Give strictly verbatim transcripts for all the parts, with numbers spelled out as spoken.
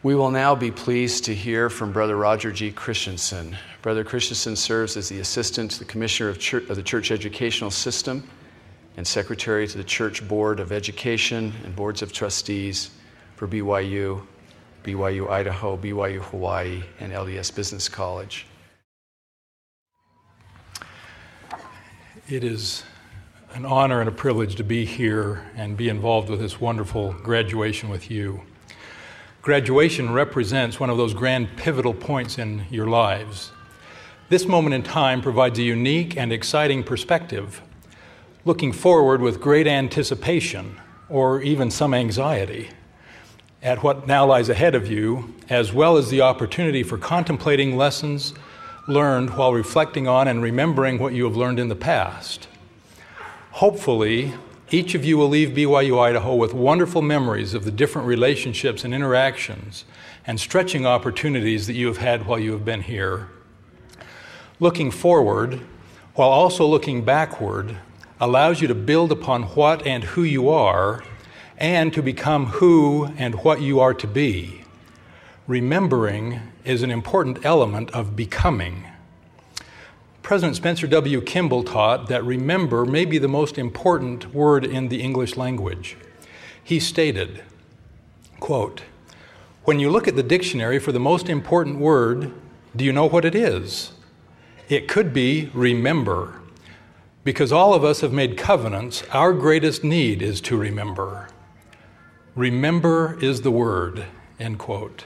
We will now be pleased to hear from Brother Roger G. Christensen. Brother Christensen serves as the Assistant to the Commissioner of, Church, of the Church Educational System and Secretary to the Church Board of Education and Boards of Trustees for B Y U, B Y U Idaho, B Y U Hawaii, and L D S Business College. It is an honor and a privilege to be here and be involved with this wonderful graduation with you. Graduation represents one of those grand pivotal points in your lives. This moment in time provides a unique and exciting perspective, looking forward with great anticipation or even some anxiety at what now lies ahead of you, as well as the opportunity for contemplating lessons learned while reflecting on and remembering what you have learned in the past. Hopefully, each of you will leave B Y U Idaho with wonderful memories of the different relationships and interactions and stretching opportunities that you have had while you have been here. Looking forward, while also looking backward, allows you to build upon what and who you are and to become who and what you are to be. Remembering is an important element of becoming. President Spencer W. Kimball taught that remember may be the most important word in the English language. He stated, quote, "When you look at the dictionary for the most important word, do you know what it is? It could be remember. Because all of us have made covenants, our greatest need is to remember. Remember is the word," end quote.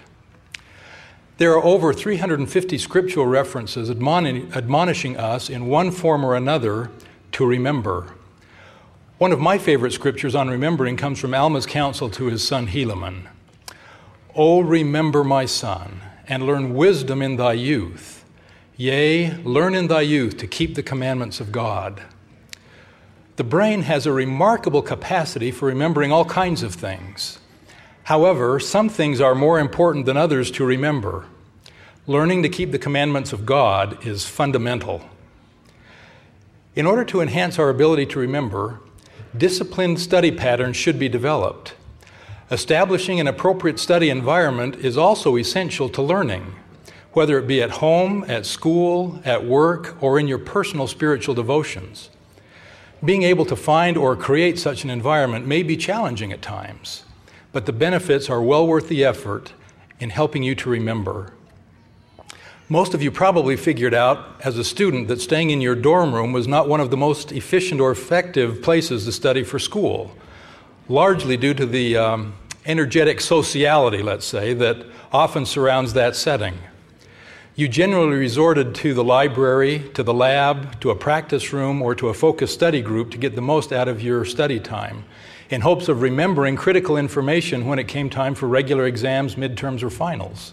There are over three hundred fifty scriptural references admoni- admonishing us in one form or another to remember. One of my favorite scriptures on remembering comes from Alma's counsel to his son Helaman. "O remember, my son, and learn wisdom in thy youth. Yea, learn in thy youth to keep the commandments of God." The brain has a remarkable capacity for remembering all kinds of things. However, some things are more important than others to remember. Learning to keep the commandments of God is fundamental. In order to enhance our ability to remember, disciplined study patterns should be developed. Establishing an appropriate study environment is also essential to learning, whether it be at home, at school, at work, or in your personal spiritual devotions. Being able to find or create such an environment may be challenging at times, but the benefits are well worth the effort in helping you to remember. Most of you probably figured out as a student that staying in your dorm room was not one of the most efficient or effective places to study for school, largely due to the um, energetic sociality, let's say, that often surrounds that setting. You generally resorted to the library, to the lab, to a practice room, or to a focused study group to get the most out of your study time, in hopes of remembering critical information when it came time for regular exams, midterms, or finals.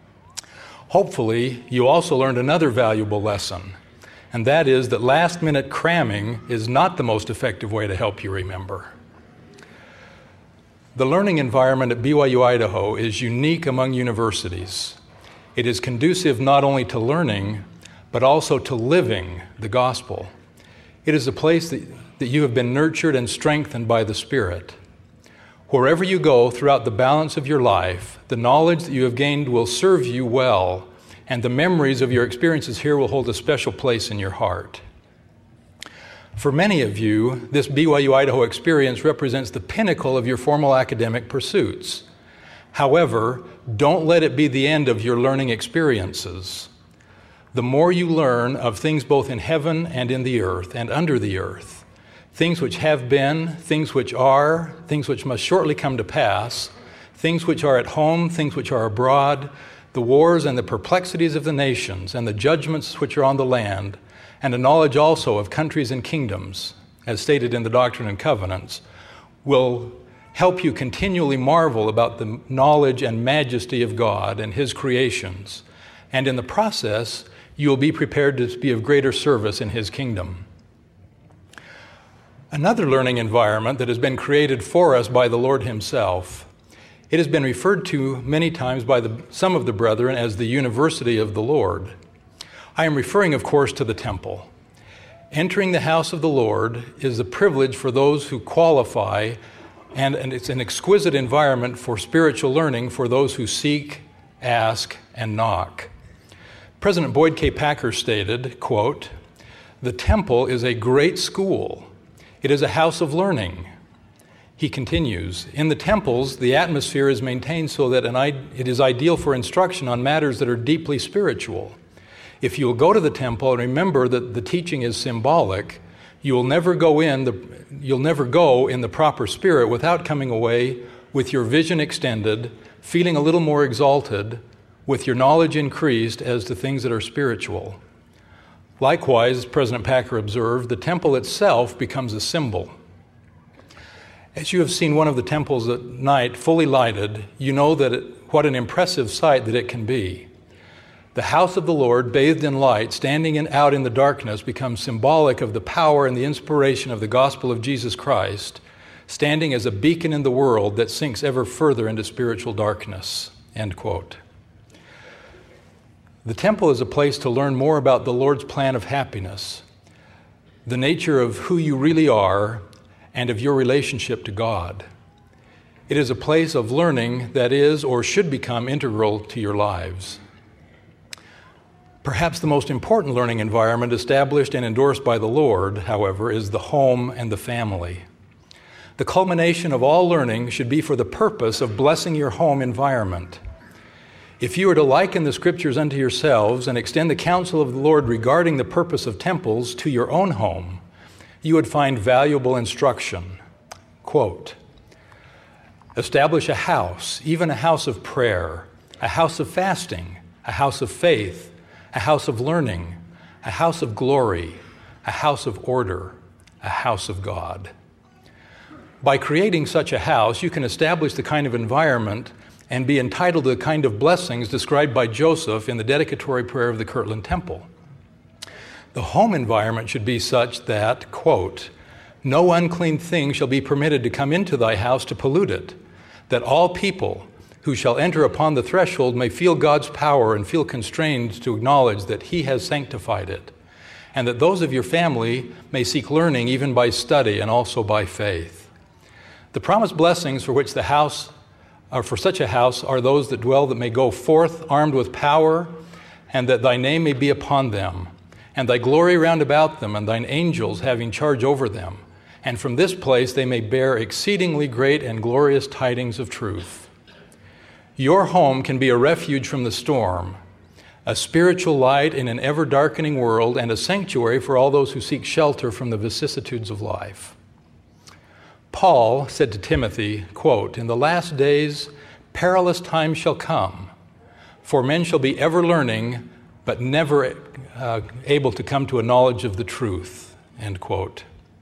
Hopefully, you also learned another valuable lesson, and that is that last-minute cramming is not the most effective way to help you remember. The learning environment at B Y U Idaho is unique among universities. It is conducive not only to learning, but also to living the gospel. It is a place that that you have been nurtured and strengthened by the Spirit. Wherever you go throughout the balance of your life, the knowledge that you have gained will serve you well, and the memories of your experiences here will hold a special place in your heart. For many of you, this B Y U Idaho experience represents the pinnacle of your formal academic pursuits. However, don't let it be the end of your learning experiences. The more you learn of things both in heaven and in the earth and under the earth, things which have been, things which are, things which must shortly come to pass, things which are at home, things which are abroad, the wars and the perplexities of the nations, and the judgments which are on the land, and a knowledge also of countries and kingdoms, as stated in the Doctrine and Covenants, will help you continually marvel about the knowledge and majesty of God and His creations, and in the process, you will be prepared to be of greater service in His kingdom. Another learning environment that has been created for us by the Lord Himself. It has been referred to many times by the, some of the brethren as the University of the Lord. I am referring, of course, to the temple. Entering the house of the Lord is a privilege for those who qualify and, and it's an exquisite environment for spiritual learning for those who seek, ask, and knock. President Boyd K. Packer stated, quote, "The temple is a great school. It is a house of learning." He continues, "In the temples, the atmosphere is maintained so that an I- it is ideal for instruction on matters that are deeply spiritual. If you will go to the temple and remember that the teaching is symbolic, you will never go in the you'll never go in the proper spirit without coming away with your vision extended, feeling a little more exalted, with your knowledge increased as to things that are spiritual." Likewise, President Packer observed, the temple itself becomes a symbol. As you have seen one of the temples at night fully lighted, you know that it, what an impressive sight that it can be. The house of the Lord, bathed in light, standing in, out in the darkness, becomes symbolic of the power and the inspiration of the gospel of Jesus Christ, standing as a beacon in the world that sinks ever further into spiritual darkness. End quote. The temple is a place to learn more about the Lord's plan of happiness, the nature of who you really are, and of your relationship to God. It is a place of learning that is or should become integral to your lives. Perhaps the most important learning environment established and endorsed by the Lord, however, is the home and the family. The culmination of all learning should be for the purpose of blessing your home environment. If you were to liken the Scriptures unto yourselves and extend the counsel of the Lord regarding the purpose of temples to your own home, you would find valuable instruction. Quote, "Establish a house, even a house of prayer, a house of fasting, a house of faith, a house of learning, a house of glory, a house of order, a house of God." By creating such a house, you can establish the kind of environment and be entitled to the kind of blessings described by Joseph in the dedicatory prayer of the Kirtland Temple. The home environment should be such that, quote, "No unclean thing shall be permitted to come into thy house to pollute it, that all people who shall enter upon the threshold may feel God's power and feel constrained to acknowledge that he has sanctified it, and that those of your family may seek learning even by study and also by faith." The promised blessings for which the house or for such a house are those that dwell that may go forth armed with power, and that thy name may be upon them, and thy glory round about them, and thine angels having charge over them. And from this place they may bear exceedingly great and glorious tidings of truth. Your home can be a refuge from the storm, a spiritual light in an ever-darkening world, and a sanctuary for all those who seek shelter from the vicissitudes of life. Paul said to Timothy, quote, "In the last days perilous times shall come, for men shall be ever learning, but never uh, able to come to a knowledge of the truth." End quote.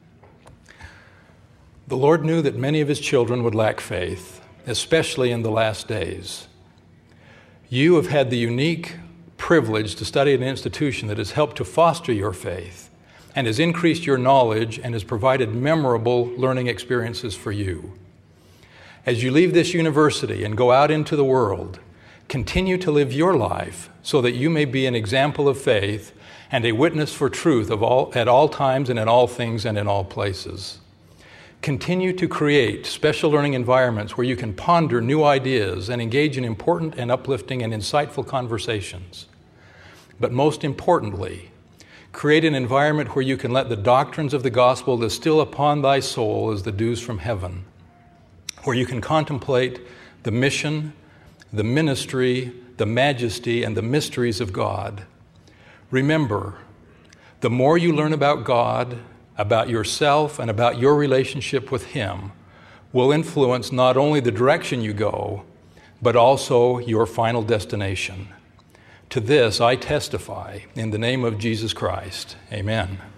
The Lord knew that many of his children would lack faith, especially in the last days. You have had the unique privilege to study at an institution that has helped to foster your faith and has increased your knowledge and has provided memorable learning experiences for you. As you leave this university and go out into the world, continue to live your life so that you may be an example of faith and a witness for truth of all, at all times and in all things and in all places. Continue to create special learning environments where you can ponder new ideas and engage in important and uplifting and insightful conversations. But most importantly, create an environment where you can let the doctrines of the gospel distill upon thy soul as the dews from heaven, where you can contemplate the mission, the ministry, the majesty, and the mysteries of God. Remember, the more you learn about God, about yourself, and about your relationship with him will influence not only the direction you go, but also your final destination. To this I testify in the name of Jesus Christ. Amen.